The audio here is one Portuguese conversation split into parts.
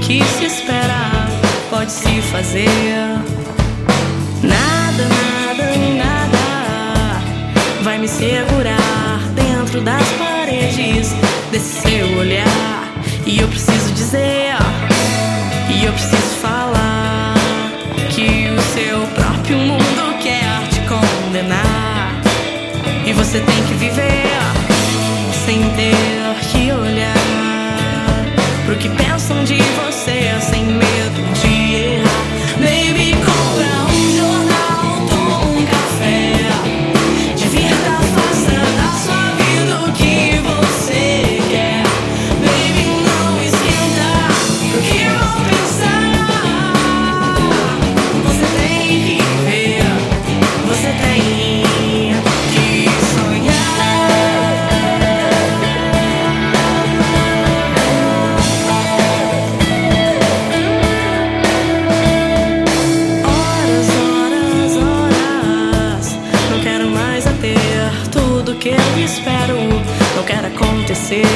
que se espera pode se fazer. Nada, nada, nada vai me segurar dentro das paredes desse seu olhar. E eu preciso dizer, e eu preciso falar, que o seu próprio mundo quer te condenar. E você tem que viver sem ter que olhar pro que pensam de você, sem medo de errar. Baby, compra um jornal, toma um café, divirta, faça da sua vida o que você quer. Baby, não esquenta pro que vão pensar. Você tem que viver, você tem que sonhar. Horas, horas, horas, não quero mais ter tudo que eu espero, não quero acontecer.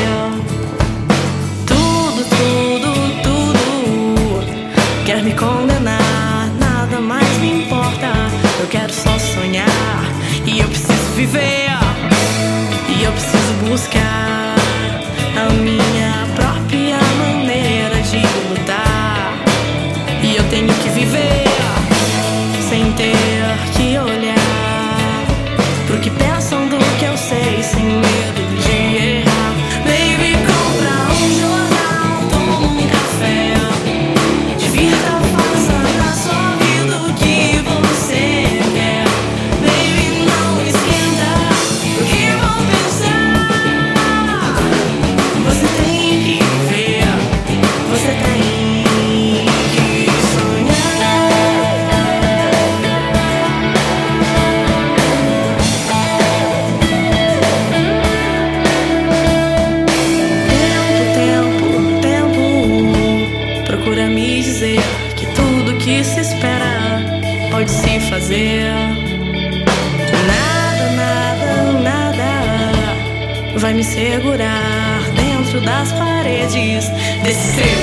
Tudo, tudo, tudo quer me condenar, nada mais me importa. Eu quero só sonhar, e eu preciso viver, e eu preciso buscar a minha própria maneira de lutar. E eu tenho que viver sem ter que olhar pro que pensam do que eu sei, sem medo de errar. Baby, compra um jornal, toma um café, divirta, faça da sua vida o que você quer. Baby, não esquenta o que vão pensar. Você tem que viver, você tem que sonhar. Tempo, tempo, tempo procura me dizer que tudo que se espera pode se fazer. Nada, nada, nada vai me segurar dentro das paredes desse seu